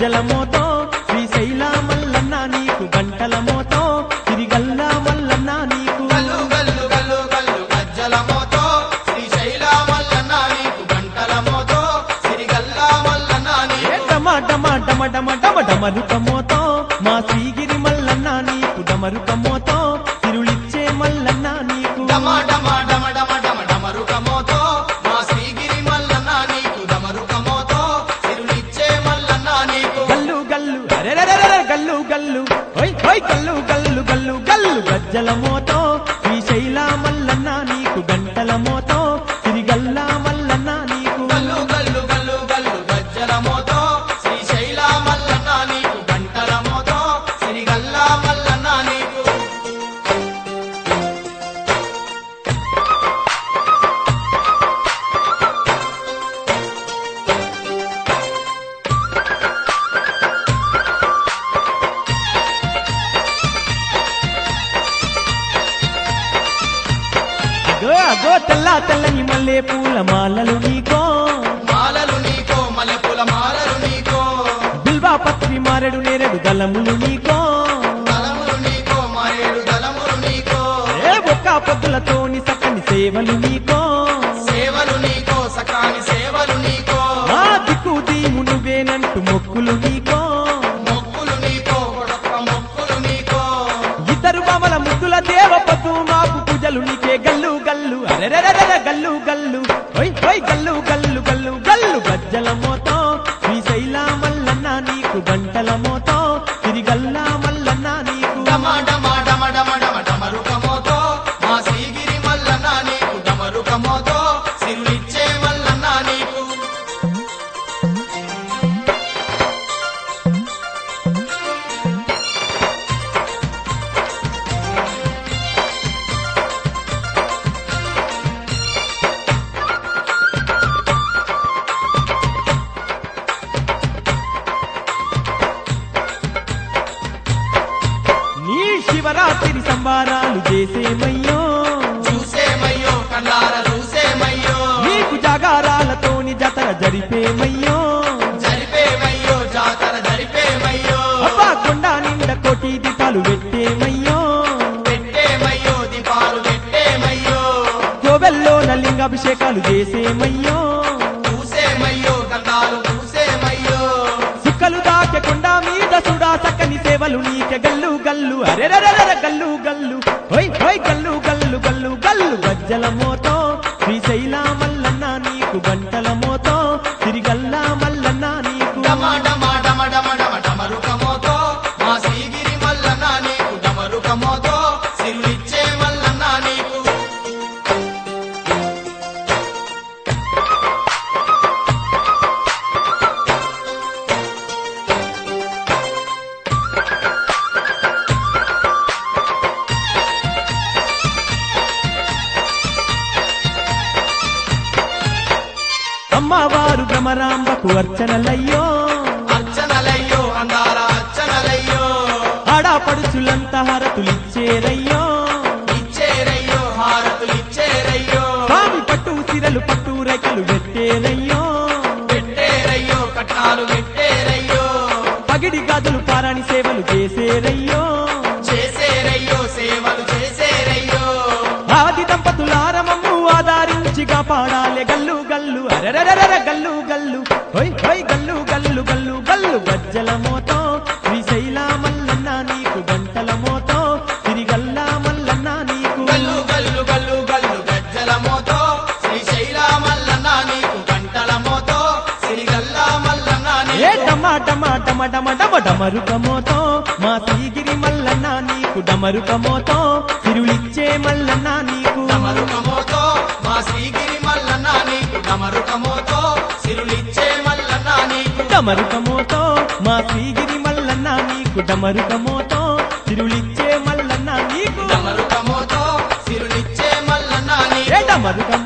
గజ్జల మోతో శ్రీశైల మల్లన్న నీకు గంటల మోతో తిరిగల్ల మల్లన్న నీకు గల్లు గల్లు గల్లు గల్లు గజ్జల మోతో శ్రీశైల మల్లన్న నీకు గంటల మోతో సిరిగల్ల మల్లన్న నీకు డమ డమ డమ డమ డమ డమరుక మోతో మా శ్రీగిరి మల్లన్న నీకు డమరుక మోతో తిరులిచ్చే మల్లన్న నీకు డమ డమ డమ డమ డమ డమరుక మోతో మా శ్రీగిరి మల్లన్న నీకు డమరుక మోతో సిరులిచ్చే మల్లన్న నీకు గల్లు గల్లు అరెరెరెరె గల్లు గల్లు ఓయ్ ఓయ్ గల్లు గల్లు గల్లు గల్లు గజ్జల మోతో శ్రీశైల మల్లన్న నీకు గంటల మోతో తిరిగల్ల మల్లన్న నీకు గల్లు గల్లు గల్లు గల్లు గజ్జల మోతో శ్రీశైల మల్లన్న నీకు గంటల మోతో సిరిగల్ల మల్లన్న నీకు అగో అగో తెల్ల తెల్లని మల్లె పూల మాలలు నీకో మాలలు నీకో మల్లెపూల మాలలు నీకో బిల్వా పత్రి మారెడు నేరెడు దళములు నీకో దళములు నీకో మారేడు దళములు నీకో ఏ ఒక్క పొద్దులతోని సక్కని సేవలు నీకో సేవలు నీకో సకాని సేవలు నీకో ఆ దిక్కు దీము నువ్వేనంటూ మొక్కులు నీకో మొక్కులు నీకో కొడొక్క మొక్కులు నీకో ఇద్దరు బామల ముద్దుల దేవపతు మాకు పూజలు నీకే గల్లు గల్లు అరెరెరెరె గల్లు గల్లు ఓయ్ ఓయ్ గల్లు గల్లు గల్లు గల్లు గజ్జల మోతో శ్రీశైల మల్లన్న నీకు గంటల మోతో తిరిగల్ల మల్లన్న నీకు డమ డమ డమ డమ డమ డమరుక మోతో మా శ్రీగిరి మల్లన్న నీకు డమరుక మోతో సిరులిచ్చే మల్లన్న నీకు నీ శివరాత్రి సంబారాలు చేసేమయ్యో చూసేమయ్యో కళ్ళార చూసేమయ్యో నీకు జాగారాలతోని జతర జరిపేమయ్యో జరిపేమయ్యో జాతర జరిపేమయ్యో అబ్బా కొండ నిండ కోటి దీపాలు పెట్టేమయ్యో పెట్టేమయ్యో దీపాలు పెట్టేమయ్యో కోవెల్లో లింగాభిషేకాలు చేసేమయ్యో చూసేమయ్యో గంధాలు చూసేమయ్యో సుక్కలు దాకే కొండ మీద సుడా చక్కని సేవలు నీకే గల్లు గల్లు అరెరెరెర గల్లు గల్లు ఓయ్ ఓయ్ గల్లు గల్లు గల్లు గల్లు గజ్జల మోతో శ్రీశైల మల్లన్న నీకు గంటల మోతో తిరిగల్ల మల్లన్న నీకు డమ డమ డమ డమ డమ డమరుక మోతో మా శ్రీగిరి మల్లన్న నీకు డమరుక మోతో సిరులిచ్చే మల్లన్న నీకు అమ్మవారు భ్రమరాంబకు అర్చనలయ్యో అర్చనలయ్యో అందాల అర్చనలయ్యో ఆడాపడుచులంత హారతులిచ్చేరయ్యో ఇచ్చేరయ్యో హారతులు ఇచ్చేరయ్యో స్వామి పట్టు సిరలు పట్టు రేఖలు పెట్టేరయ్యో పెట్టేరయ్యో కట్నాలు పెట్టేరయ్యో పగిడి గాజులు పారాణి సేవలు చేసేరయ్యో చేసేరయ్యో సేవలు చేసేరయ్యో ఆది దంపతులారమమ్ము ఆధారించి కాపాడాలే గల్లు గల్లు అరెరెరెర గల్లు గల్లు హోయ్ హోయ్ గల్లు గల్లు గల్లు గల్లు గజ్జల మోతో శ్రీశైల మల్లన్న నీకు గంటల మోతో తిరిగల్ల మల్లన్న నీకు గల్లు గల్లు గల్లు గల్లు గజ్జల మోతో శ్రీశైల మల్లన్న నీకు గంటల మోతో సిరిగల్ల మల్లన్న ఏ నీకు డమ డమ డమ డమ డమ డమరుక మోతో మా శ్రీగిరి మల్లన్న నీకు డమరుక మోతో తిరులిచ్చే మల్లన్న నీకు డమరుక మోతో మా శ్రీగిరి మల్లన్న నీకు డమరుక మోతో సిరులిచ్చే మల్లన్న నీకు డమరుక మోతో మా శ్రీగిరి మల్లన్న నీకు డమరుక మోతో తిరులిచ్చే మల్లన్న నీకు డమరుక మోతో సిరులిచ్చే మల్లన్న ఏ నీకు డమరుక